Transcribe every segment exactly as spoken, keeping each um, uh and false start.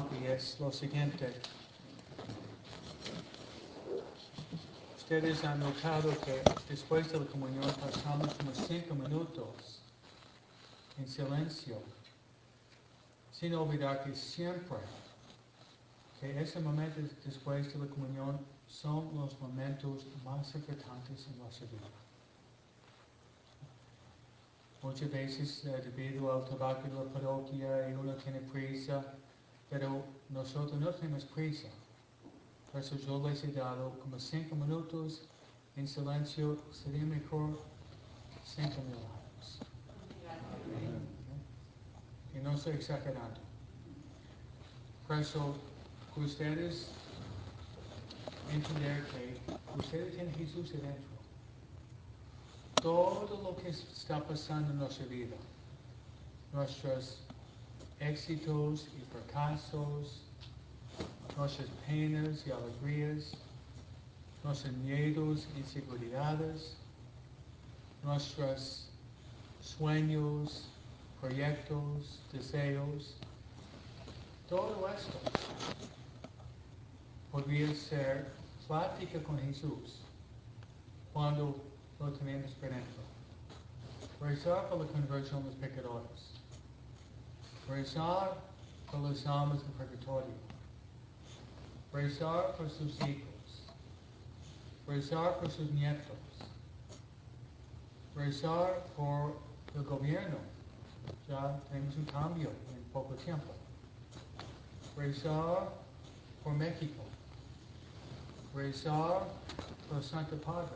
comunión y es lo siguiente. Ustedes han notado que después de la comunión pasamos unos cinco minutos en silencio, sin olvidar que siempre que ese momento después de la comunión son los momentos más importantes en nuestra vida. Muchas veces, eh, debido al trabajo de la parroquia, uno tiene prisa, pero nosotros no tenemos prisa. Por eso yo les he dado como cinco minutos en silencio, sería mejor cinco mil años. ¿Eh? Y no estoy exagerando. Por eso, ustedes entender que ustedes tienen Jesús adentro. Todo lo que está pasando en nuestra vida, nuestros éxitos y fracasos, nuestras penas y alegrías, nuestros miedos y inseguridades, nuestros sueños, proyectos, deseos, todo esto podría ser plática con Jesús cuando lo tenemos por dentro. Rezar por la conversión de los pecadores. Rezar por las almas del purgatorio. Rezar por sus hijos. Rezar por sus nietos. Rezar por el gobierno. Ya tenemos un cambio en poco tiempo. Rezar por México. Rezar por el Santo Padre.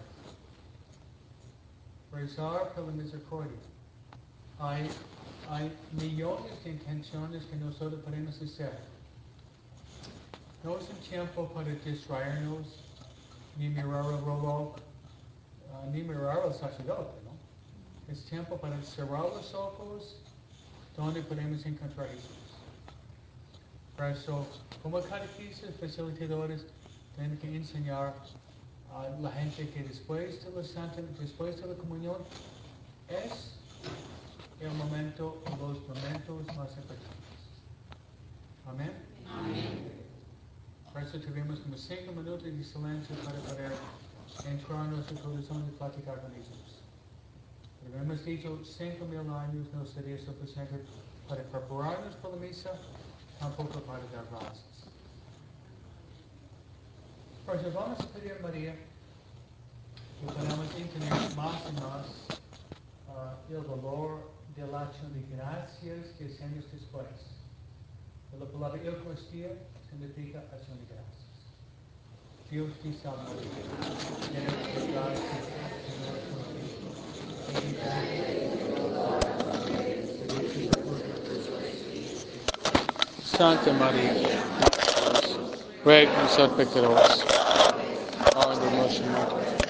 Rezar por la misericordia. Hay, hay millones de intenciones que nosotros podemos hacer. No es un tiempo para distraernos, ni mirar el reloj, uh, ni mirar al sacerdote, ¿no? Es tiempo para cerrar los ojos donde podemos encontrar a Jesús. Por eso, como catequistas, facilitadores, tenemos que enseñar a la gente que después de la Santa, después de la comunión, es el momento, los momentos más importantes. Amén. Amén. Por eso tuvimos como cinco minutos de silencio para poder entrar en nuestro corazón y platicar con Jesús. Pero hemos dicho cinco mil años no sería suficiente para prepararnos para la misa, tampoco para dar gracias. Por eso vamos a pedir a María que podamos entender más y más uh, el valor de la acción de gracias que hacemos después. La palabra Eucaristía significa acción de gracias. Dios te salve María, llena de gracia, Señor es contigo. Santa María, ruega por nosotros pecadores, ahora y en la hora de nuestra muerte.